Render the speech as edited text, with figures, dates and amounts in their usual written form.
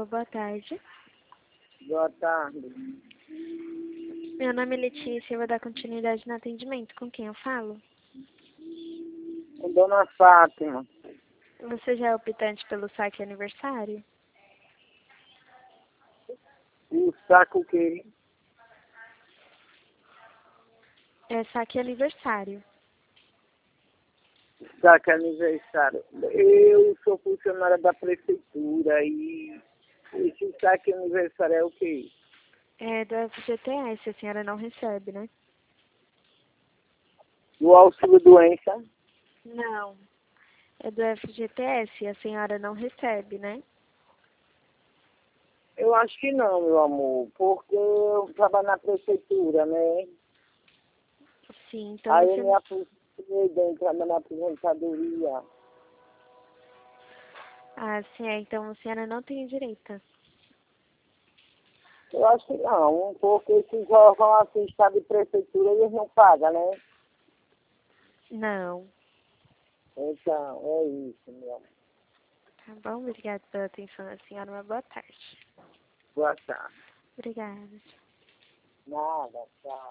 Alô, boa tarde. Boa tarde. Meu nome é Letícia, eu vou dar continuidade no atendimento. Com quem eu falo? Com Dona Fátima. Você já é optante pelo saque aniversário? O saco que É saque aniversário. saco aniversário. Eu sou funcionária da prefeitura e esse saque aniversário é o quê? É do FGTS, a senhora não recebe, né? Do auxílio doença? Não. É do FGTS, a senhora não recebe, né? Eu acho que não, meu amor, porque eu trabalho na prefeitura, né? Sim, então Aí eu você... me aposentei dentro da aposentadoria. Ah, sim, então a senhora não tem direito. Eu acho que não, porque esses órgãos assim, estado de prefeitura, eles não pagam, né? Não. Então, é isso, meu amor. Tá bom? Obrigada pela atenção da senhora. Uma boa tarde. Boa tarde. Obrigada. Nada, tchau.